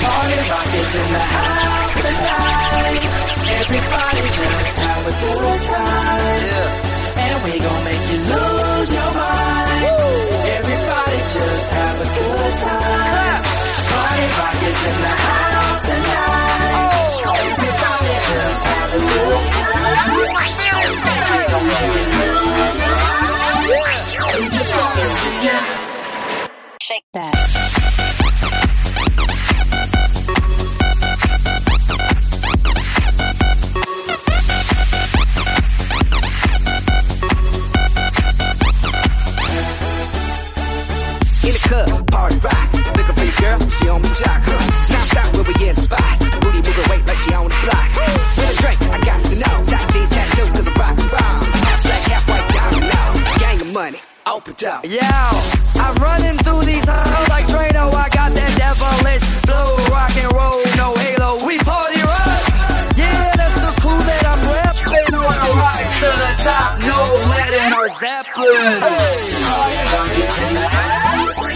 Party rock is in the house tonight. Everybody just have a good time. Yeah. And we gon' make you lose your mind. Woo. Everybody just have a good time. Party rock is in the house tonight. Oh. Everybody just have a good time. And we gon' make you lose your mind. Yeah. We just wanna see ya. Shake that. In the club, party rock. Looking for your girl, she on my jock, huh? Now stop when we in the spot. Booty moving weight like she on the block. With a drink, I got to know. Tight jeans tattoo, cause I'm rock and roll. Half black, half white, diamond now. Gang of money, open up. Yo, I'm running through these halls like Drano. I got that devilish flow, rock and roll, no halo. We party rock. Yeah, that's the clue that I'm repping. Wanna rise to the top, no letting our Zeppelin. Party rock is in the house.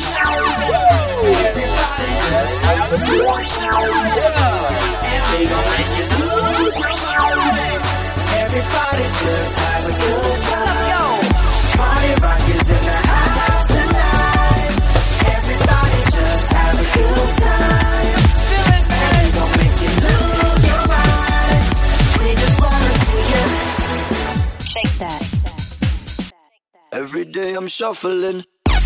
Everybody just have a good time. Yeah. And we gon' make you lose your mind. Everybody just have a good time. Let's go. Party rock is in the house tonight. Everybody just have a good time. And we gon' make you lose your mind. We just wanna see you. Shake that. Every day I'm shuffling.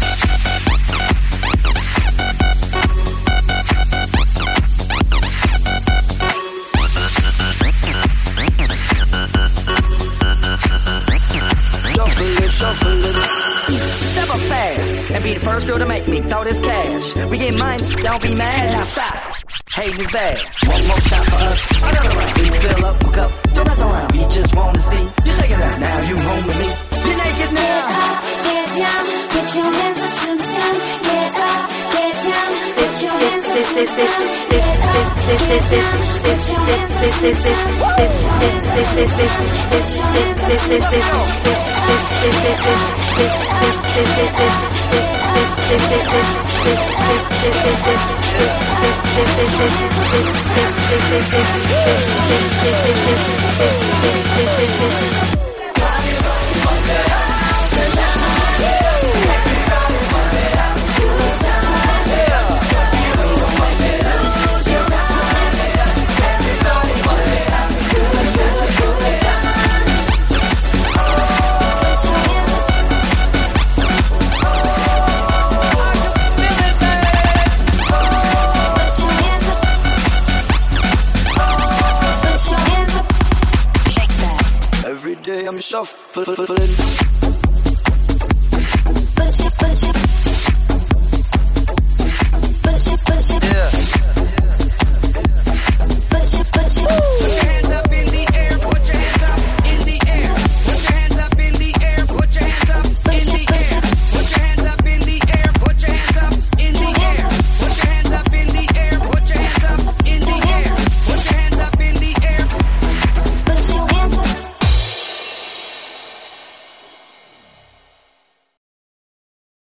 Shuffling. Step up fast and be the first girl to make me throw this cash. We get money, don't be mad. Now stop. Hating is bad. One more shot for us. Another round. Please fill up a cup. Don't mess around. We just wanna see you shaking that. Now you home with me. You're naked now. Get down, put your hands up to the sun. Get up, get down, put your hands up to the sun. Get up, get down, put your hands up to the sun. Put your hands up to the sun. Put your hands up to the sun. Every day I'm shuffling.